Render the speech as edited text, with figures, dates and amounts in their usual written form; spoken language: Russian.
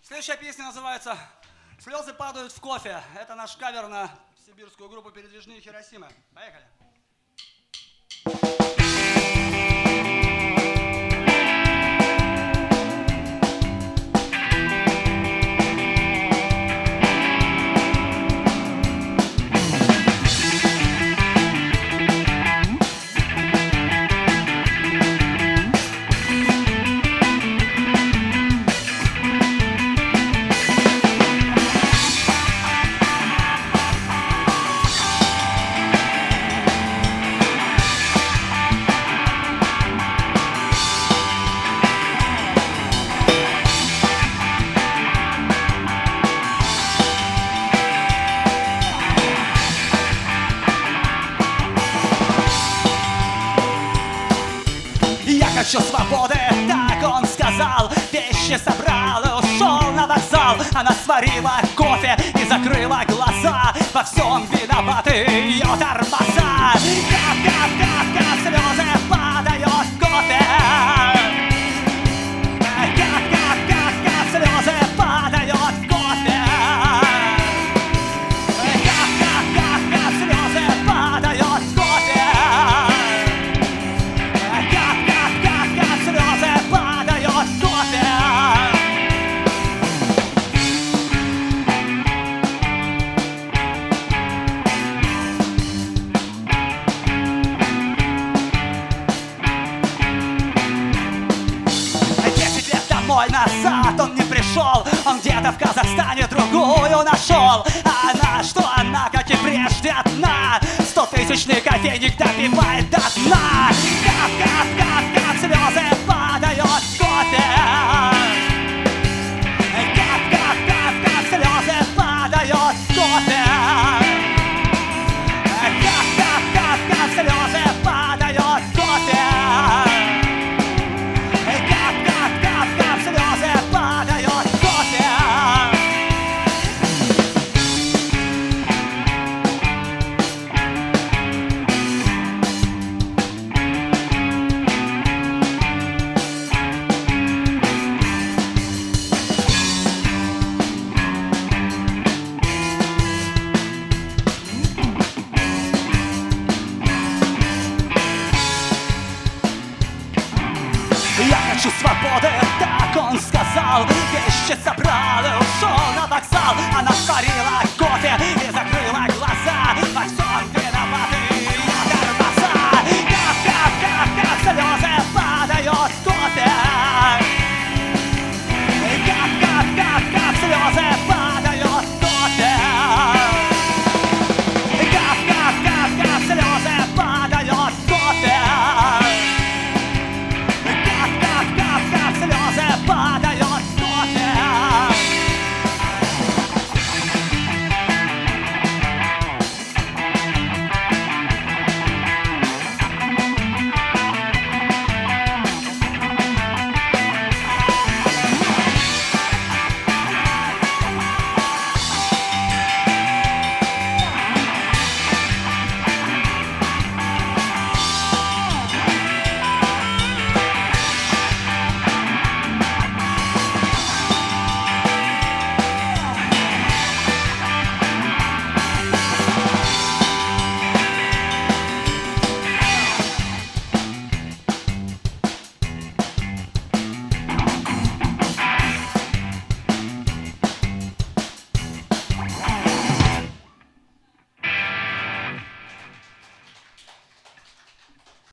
Следующая песня называется «Слезы падают в кофе». Это наш кавер на сибирскую группу «Передвижные Хиросимы». Поехали. Хочу свободы, так он сказал. Вещи собрал и ушел на вокзал. Она сварила кофе и закрыла глаза. Во всем виноваты ее тормоза. Кап-кап-кап-кап, слезы падают в кофе. Кап-кап-кап-кап, слезы падают в кофе. Кап-кап-кап-кап, слезы падают в кофе. Назад он не пришел, он где-то в Казахстане другую нашел. А она, что она, как и прежде, одна, 100-тысячный кофейник допивает до дна. Кап-кап-кап-кап, слезы падают в кофе. Кап-кап-кап-кап, слезы падают в кофе. Кап-кап-кап-кап, слезы падают в кофе. Хочу свободы, так он сказал. Вещи собрал и ушел на вокзал. Она сварила кофе